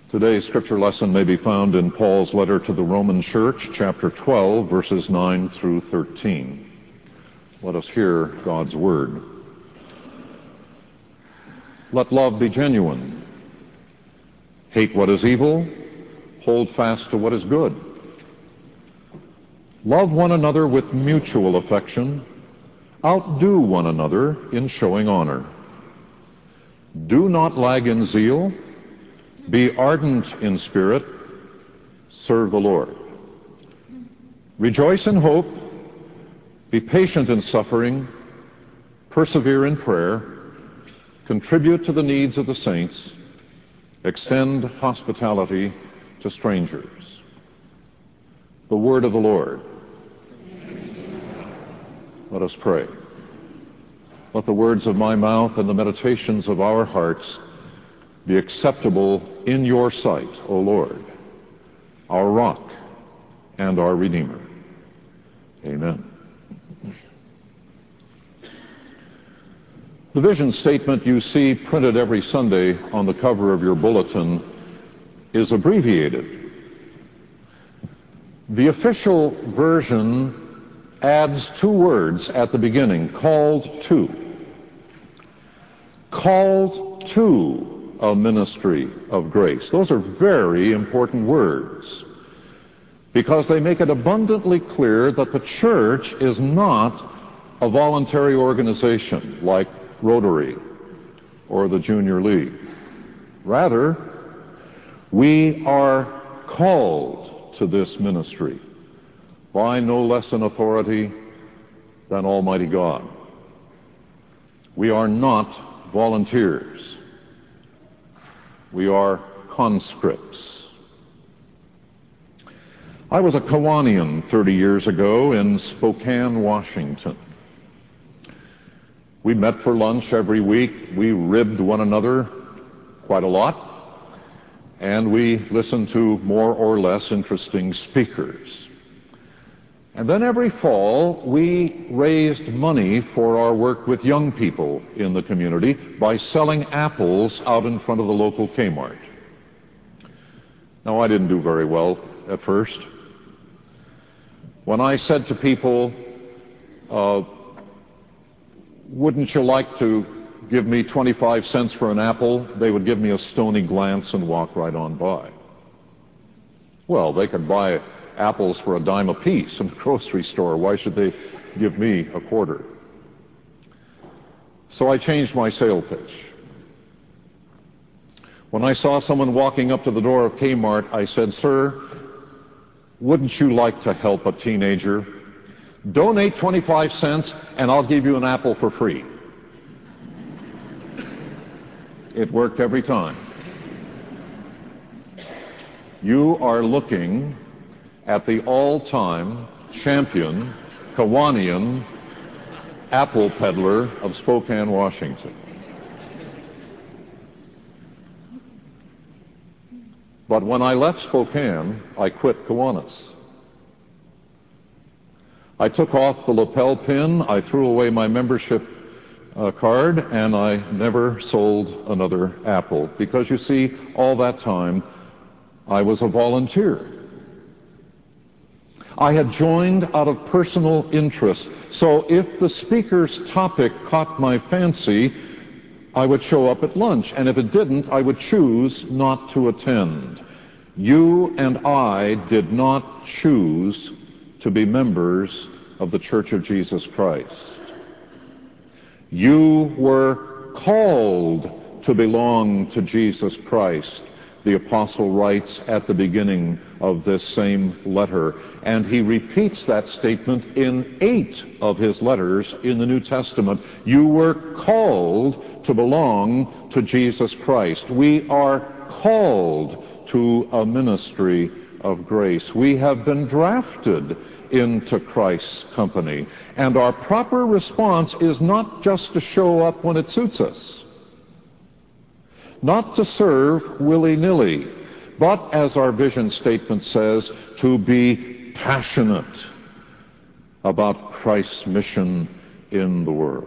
Today's scripture lesson may be found in Paul's letter to the Roman Church, chapter 12, verses 9 through 13. Let us hear God's word. Let love be genuine. Hate what is evil. Hold fast to what is good. Love one another with mutual affection. Outdo one another in showing honor. Do not lag in zeal. Be ardent in spirit. Serve the Lord. Rejoice in hope. Be patient in suffering. Persevere in prayer. Contribute to the needs of the saints. Extend hospitality to strangers. The word of the Lord. Let us pray. Let the words of my mouth and the meditations of our hearts be acceptable in your sight, O Lord, our rock and our Redeemer. Amen. The vision statement you see printed every Sunday on the cover of your bulletin is abbreviated. The official version adds two words at the beginning, called to. Called to a ministry of grace. Those are very important words because they make it abundantly clear that the church is not a voluntary organization like Rotary or the Junior League. Rather, we are called to this ministry by no less an authority than Almighty God. We are not volunteers. We are conscripts. I was a Kiwanian 30 years ago in Spokane, Washington. We met for lunch every week. We ribbed one another quite a lot, and we listened to more or less interesting speakers. And then every fall, we raised money for our work with young people in the community by selling apples out in front of the local Kmart. Now, I didn't do very well at first. When I said to people, wouldn't you like to give me 25 cents for an apple? They would give me a stony glance and walk right on by. Well, they could buy apples for a dime apiece in the grocery store. Why should they give me a quarter? So I changed my sale pitch. When I saw someone walking up to the door of Kmart, I said, "Sir, wouldn't you like to help a teenager? Donate 25 cents and I'll give you an apple for free." It worked every time. You are looking at the all-time champion Kiwanian apple peddler of Spokane, Washington. But when I left Spokane, I quit Kiwanis. I took off the lapel pin, I threw away my membership card, and I never sold another apple. Because you see, all that time, I was a volunteer. I had joined out of personal interest. So if the speaker's topic caught my fancy, I would show up at lunch. And if it didn't, I would choose not to attend. You and I did not choose to be members of the Church of Jesus Christ. You were called to belong to Jesus Christ, the apostle writes at the beginning of this same letter. And he repeats that statement in 8 of his letters in the New Testament. You were called to belong to Jesus Christ. We are called to a ministry of grace. We have been drafted into Christ's company. And our proper response is not just to show up when it suits us, not to serve willy-nilly, but, as our vision statement says, to be passionate about Christ's mission in the world.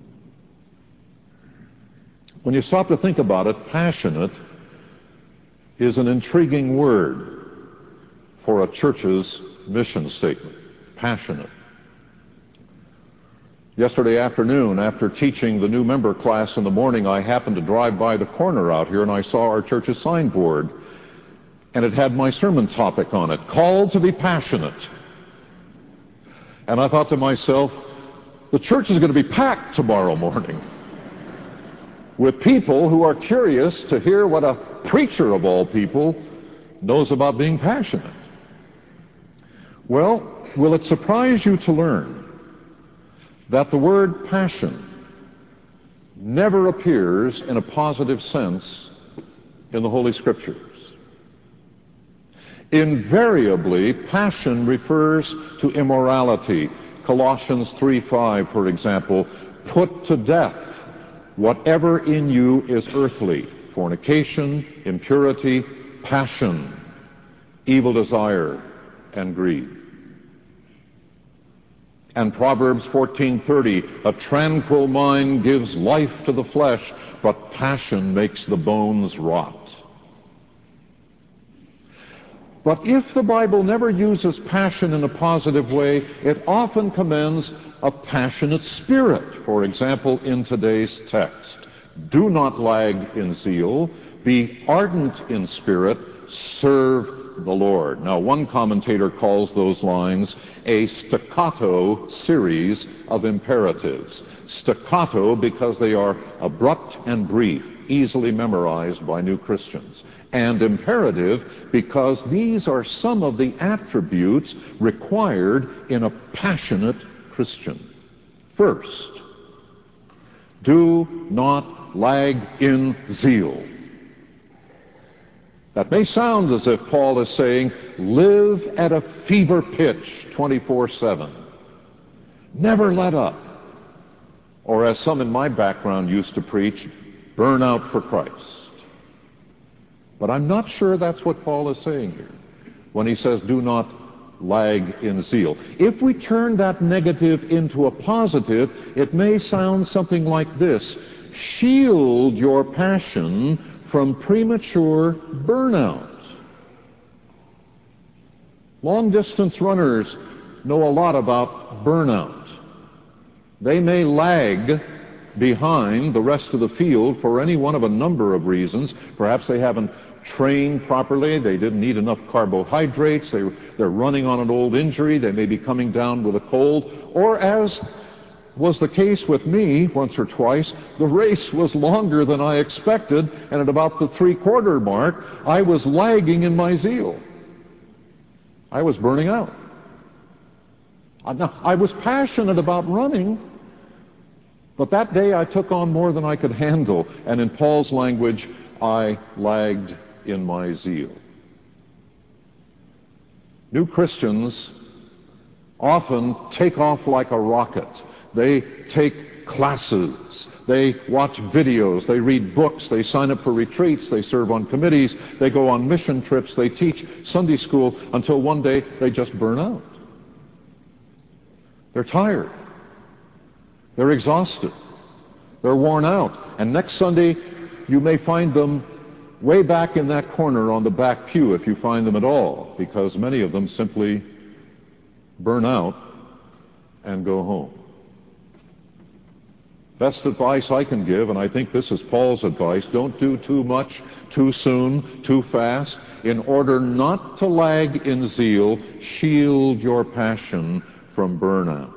When you stop to think about it, passionate is an intriguing word for a church's mission statement. Passionate. Yesterday afternoon, after teaching the new member class in the morning, I happened to drive by the corner out here and I saw our church's signboard, and it had my sermon topic on it, Called to be Passionate. And I thought to myself, the church is going to be packed tomorrow morning with people who are curious to hear what a preacher of all people knows about being passionate. Well, will it surprise you to learn that the word passion never appears in a positive sense in the Holy Scriptures? Invariably, passion refers to immorality. Colossians 3:5, for example, put to death whatever in you is earthly: fornication, impurity, passion, evil desire, and greed. And Proverbs 14:30, a tranquil mind gives life to the flesh, but passion makes the bones rot. But if the Bible never uses passion in a positive way, it often commends a passionate spirit. For example, in today's text, do not lag in zeal, be ardent in spirit, serve the Lord. Now, one commentator calls those lines a staccato series of imperatives. Staccato because they are abrupt and brief, easily memorized by new Christians. And imperative because these are some of the attributes required in a passionate Christian. First, do not lag in zeal. That may sound as if Paul is saying, live at a fever pitch 24/7. Never let up. Or as some in my background used to preach, burn out for Christ. But I'm not sure that's what Paul is saying here when he says, do not lag in zeal. If we turn that negative into a positive, it may sound something like this: shield your passion from premature burnout. Long-distance runners know a lot about burnout. They may lag behind the rest of the field for any one of a number of reasons. Perhaps they haven't trained properly, they didn't eat enough carbohydrates, they're running on an old injury, they may be coming down with a cold, or as was the case with me once or twice, the race was longer than I expected, and at about the three-quarter mark, I was lagging in my zeal. I was burning out. Now, I was passionate about running, but that day I took on more than I could handle, and in Paul's language, I lagged in my zeal. New Christians often take off like a rocket. They take classes, they watch videos, they read books, they sign up for retreats, they serve on committees, they go on mission trips, they teach Sunday school until one day they just burn out. They're tired. They're exhausted. They're worn out. And next Sunday, you may find them way back in that corner on the back pew, if you find them at all, because many of them simply burn out and go home. Best advice I can give, and I think this is Paul's advice, don't do too much, too soon, too fast. In order not to lag in zeal, shield your passion from burnout.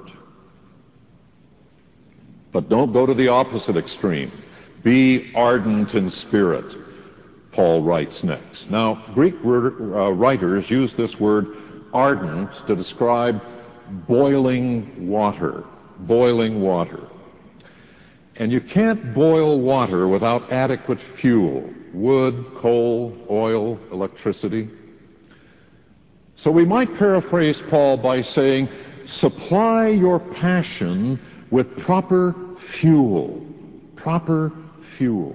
But don't go to the opposite extreme. Be ardent in spirit, Paul writes next. Now, Greek writers use this word ardent to describe boiling water. Boiling water. And you can't boil water without adequate fuel: wood, coal, oil, electricity. So we might paraphrase Paul by saying, supply your passion with proper fuel. Proper fuel.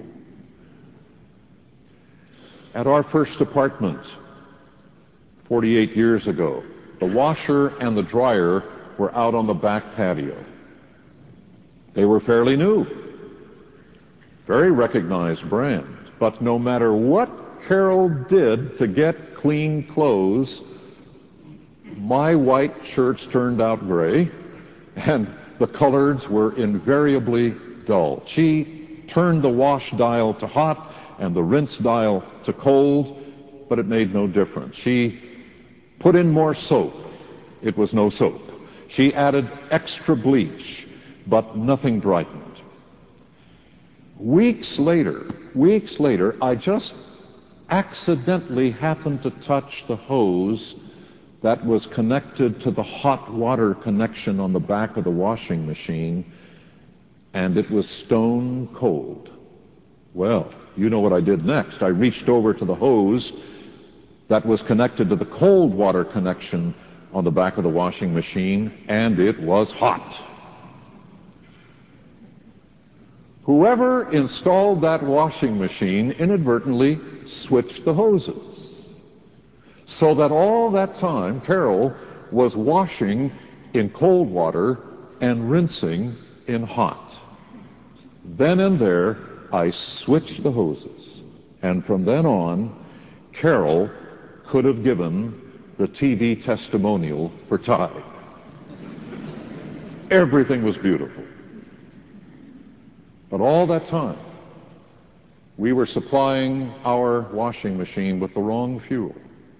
At our first apartment, 48 years ago, the washer and the dryer were out on the back patio. They were fairly new, very recognized brand. But no matter what Carol did to get clean clothes, my white shirts turned out gray, and the colors were invariably dull. She turned the wash dial to hot and the rinse dial to cold, but it made no difference. She put in more soap. It was no soap. She added extra bleach, but nothing brightened. Weeks later, I just accidentally happened to touch the hose that was connected to the hot water connection on the back of the washing machine, and it was stone cold. Well, you know what I did next. I reached over to the hose that was connected to the cold water connection on the back of the washing machine, and it was hot. Whoever installed that washing machine inadvertently switched the hoses, so that all that time Carol was washing in cold water and rinsing in hot. Then and there, I switched the hoses, and from then on, Carol could have given the TV testimonial for Tide. Everything was beautiful. But all that time, we were supplying our washing machine with the wrong fuel.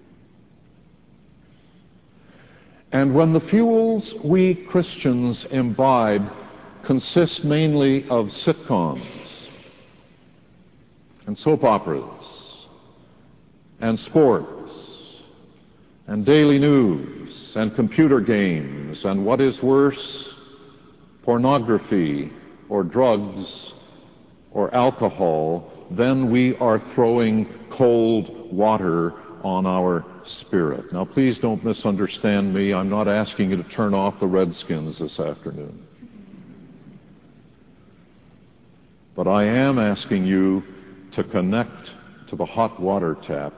And when the fuels we Christians imbibe consist mainly of sitcoms and soap operas and sports and daily news and computer games and, what is worse, pornography or drugs or alcohol, then we are throwing cold water on our spirit. Now, please don't misunderstand me. I'm not asking you to turn off the Redskins this afternoon. But I am asking you to connect to the hot water tap,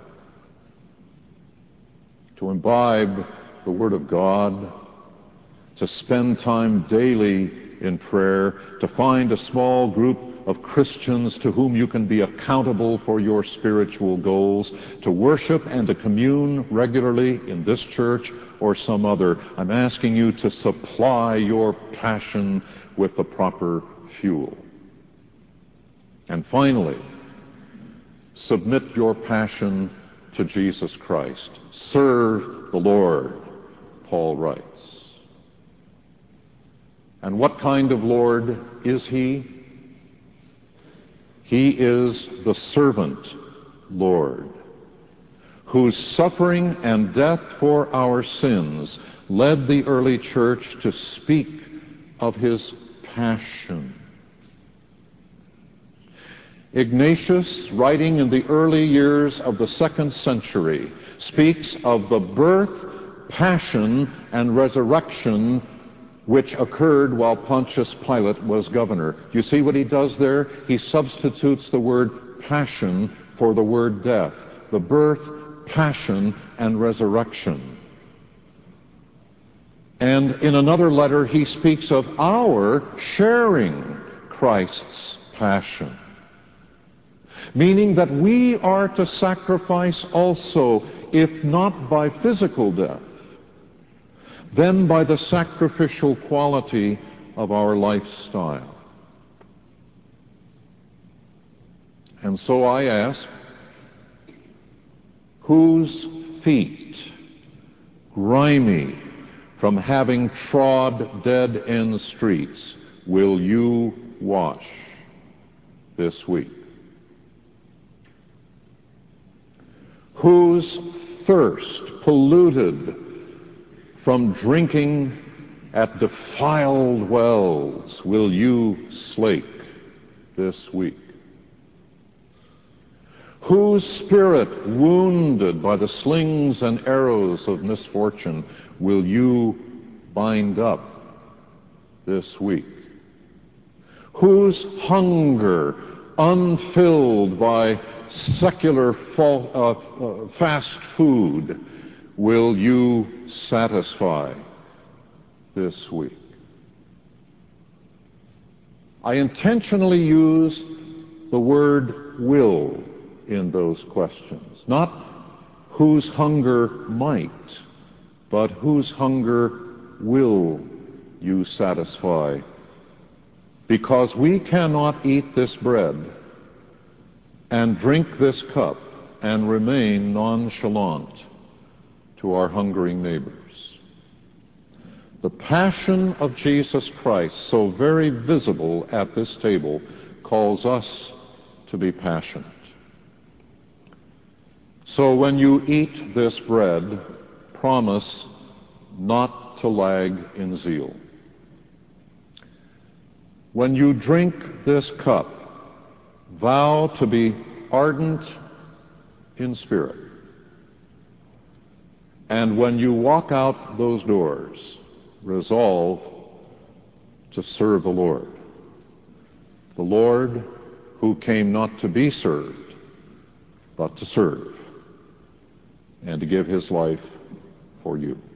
to imbibe the Word of God, to spend time daily in prayer, to find a small group of Christians to whom you can be accountable for your spiritual goals, to worship and to commune regularly in this church or some other. I'm asking you to supply your passion with the proper fuel. And finally, submit your passion to Jesus Christ. Serve the Lord, Paul writes. And what kind of Lord is He? He is the servant Lord, whose suffering and death for our sins led the early church to speak of His passion. Ignatius, writing in the early years of the 2nd century, speaks of the birth, passion, and resurrection which occurred while Pontius Pilate was governor. You see what he does there? He substitutes the word passion for the word death. The birth, passion, and resurrection. And in another letter, he speaks of our sharing Christ's passion, meaning that we are to sacrifice also, if not by physical death, then by the sacrificial quality of our lifestyle. And so I ask, whose feet, grimy from having trod dead-end streets, will you wash this week? Whose thirst, polluted from drinking at defiled wells, will you slake this week? Whose spirit, wounded by the slings and arrows of misfortune, will you bind up this week? Whose hunger, unfilled by secular fast food, will you satisfy this week? I intentionally use the word will in those questions. Not whose hunger might, but whose hunger will you satisfy? Because we cannot eat this bread and drink this cup and remain nonchalant to our hungering neighbors. The passion of Jesus Christ, so very visible at this table, calls us to be passionate. So when you eat this bread, promise not to lag in zeal. When you drink this cup, vow to be ardent in spirit. And when you walk out those doors, resolve to serve the Lord who came not to be served, but to serve, and to give his life for you.